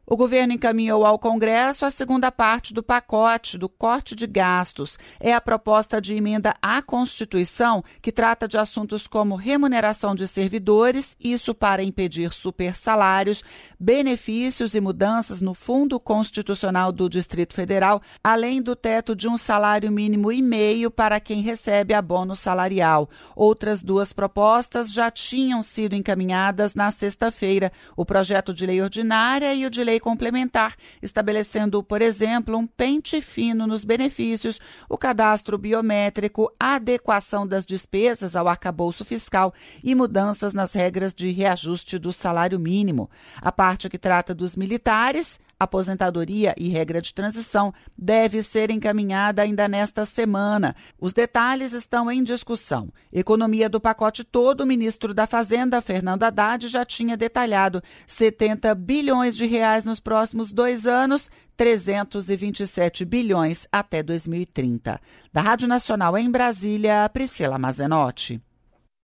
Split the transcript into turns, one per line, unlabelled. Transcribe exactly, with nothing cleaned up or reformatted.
O governo encaminhou ao Congresso a segunda parte do pacote do corte de gastos. É a proposta de emenda à Constituição que trata de assuntos como remuneração de servidores, isso para impedir supersalários, benefícios e mudanças no Fundo Constitucional do Distrito Federal, além do teto de um salário mínimo e meio para quem recebe abono salarial. Outras duas propostas já tinham sido encaminhadas na sexta-feira, o projeto de lei ordinária e o de lei complementar, estabelecendo, por exemplo, um pente fino nos benefícios, o cadastro biométrico, a adequação das despesas ao arcabouço fiscal e mudanças nas regras de reajuste do salário mínimo. A parte que trata dos militares, aposentadoria e regra de transição, deve ser encaminhada ainda nesta semana. Os detalhes estão em discussão. Economia do pacote todo, o ministro da Fazenda, Fernando Haddad, já tinha detalhado setenta bilhões de reais nos próximos dois anos, trezentos e vinte e sete bilhões até dois mil e trinta. Da Rádio Nacional em Brasília, Priscila Mazenotti.